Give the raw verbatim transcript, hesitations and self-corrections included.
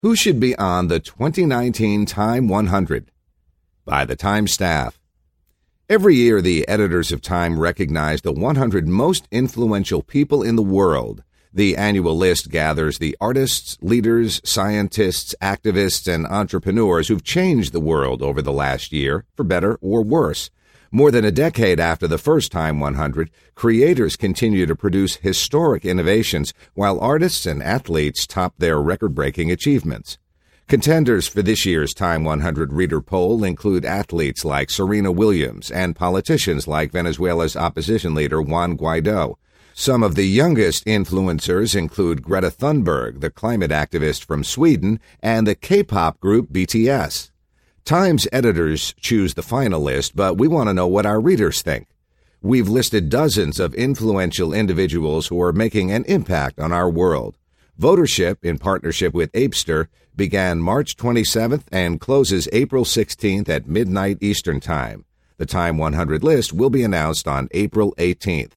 Who should be on the twenty nineteen Time one hundred? By the Time staff. Every year, the editors of Time recognize the one hundred most influential people in the world. The annual list gathers the artists, leaders, scientists, activists, and entrepreneurs who've changed the world over the last year, for better or worse. More than a decade after the first Time one hundred, creators continue to produce historic innovations, while artists and athletes top their record-breaking achievements. Contenders for this year's Time one hundred reader poll include athletes like Serena Williams and politicians like Venezuela's opposition leader Juan Guaido. Some of the youngest influencers include Greta Thunberg, the climate activist from Sweden, and the K-pop group B T S. Time's editors choose the final list, but we want to know what our readers think. We've listed dozens of influential individuals who are making an impact on our world. Votership, in partnership with Apester, began March twenty-seventh and closes April sixteenth at midnight Eastern Time. The Time one hundred list will be announced on April eighteenth.